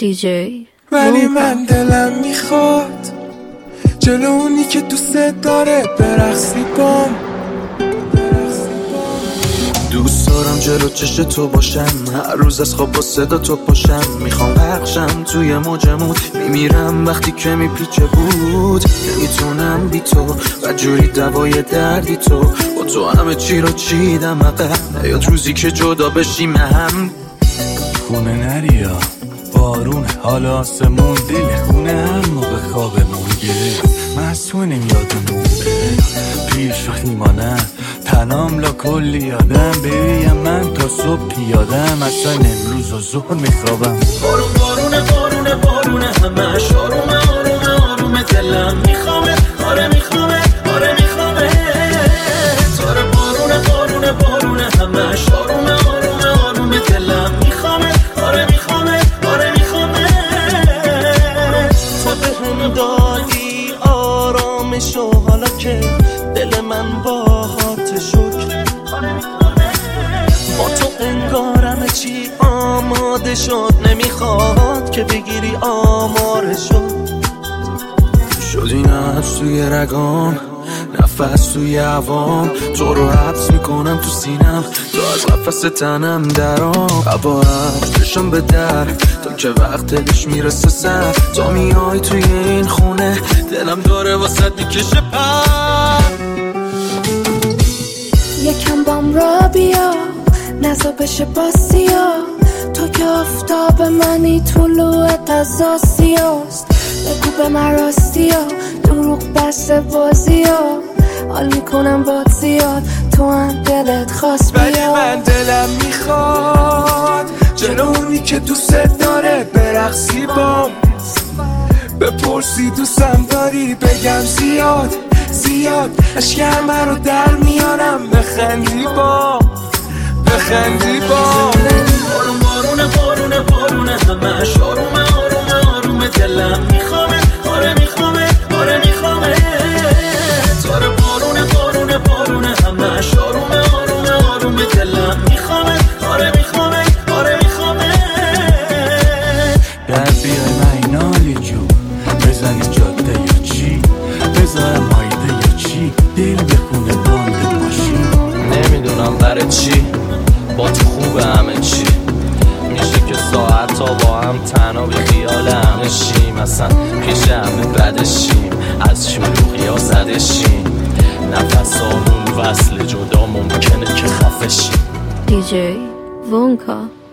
دیجی ولی من دلم میخواد جلو اونی که دوست داره برقصی بام. دوست دارم جلو چش تو باشم، هر روز از خواب با صدا تو پاشم. میخوام پخشم توی موجمون، میمیرم وقتی که میپیچه بود. نمیتونم بی تو و جوری دوای دردی تو، با تو همه چی رو چیدم عقب. نیاد روزی که جدا بشیم هم. خونه نریا بارون حال آسمون، دل خونه هر موقع خوابمون گرفت. مسئولیم یادمون بره پیش وقت میمانم تنام لا کلی یادم. بریم من تا صبح پیادم، اصلا امروز و ظهر میخوابم. بارون بارونه بارونه بارونه همش آرومه آرومه آرومه. دلم میخوامه آره میخوامه آره میخوامه. تاره بارونه بارونه بارونه همش آرومه آرومه آرومه. دلم میخوامه آره میخوامه آره میخوامه. تو بهم دادی آرامشو، حالا که دل من باهات شکر. با تو انگارم چی آماده شد، نمیخواد که بگیری آمارشو. شدی نفس توی رگام، نفس توی هوام. تو رو حبس میکنم تو سینم، تو از قفس تنم درام. عبارت بشم به در تا که وقت دلش میرسه سر. تا میای توی این خونه دلم داره واسه میکشه پر. یکم بام را بیا نزا بشه باسیا. تو که آفتاب منی طلوعت از آسیاست. بگو به من راستی ها دروغ بس بازی ها. حال میکنم باد زیاد تو هم دلت خواست بیا. ولی من دلم میخواد جلو اونی که دوست داره برقصی بام. بپرسی دوستم داری بگم زیاد زیاد. عشق همه رو در میارم بخندی با بخندی با. بارون بارونه بارونه بارونه همش آرومه آرومه آرومه. دلم میخوامه آره میخوامه آره میخوامه. تاره بارونه بارونه بارونه همش آرومه آرومه آرومه. دلم میخوامه آره میخوامه آره میخوامه. در بیای مینالی جون بزنی جاده یا چی، بذارم مایده یا چی. دل بخونه باند ماشین. نمیدونم برای چی با تو خوبه همه چی. میشه که ساعت ها با هم تنها به خیال همه شیم. اصلا پیش همه بدشیم، از شلوغی ها زدشیم. نفس همون وصل جدا ممکنه که خفه شیم. دیجی وونکا.